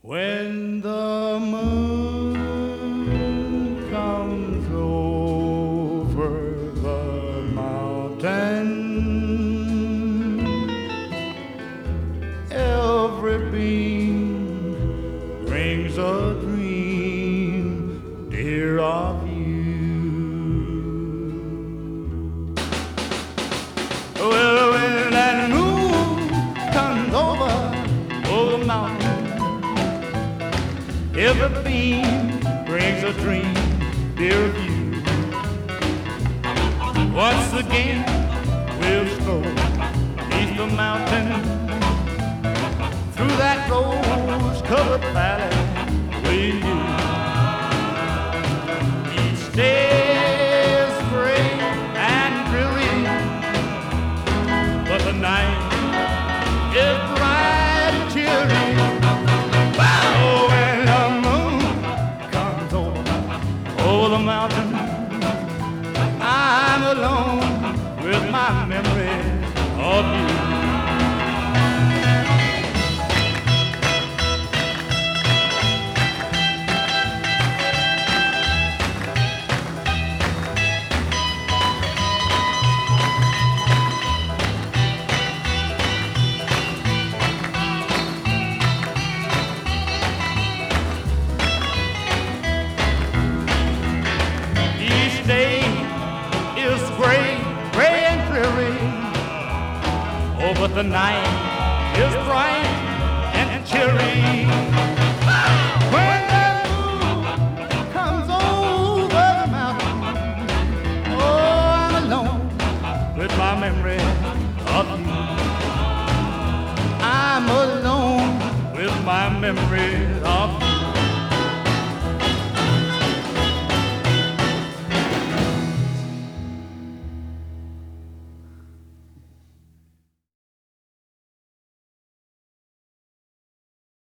When the moon comes over the mountain, every beam brings a dream, dear, of you. Well, when that moon comes over the mountain, every beam brings a dream, dear, of you. Once again, we'll stroll beneath the mountain, through that rose-covered valley with you. Each day is gray and dreary, but the night is bright and cheery. Oh, when the moon comes over the mountain, I'm alone with my memory of you. Oh, but the night is bright and cheery. When the moon comes over the mountain, oh, I'm alone with my memory of you. I'm alone with my memory of you.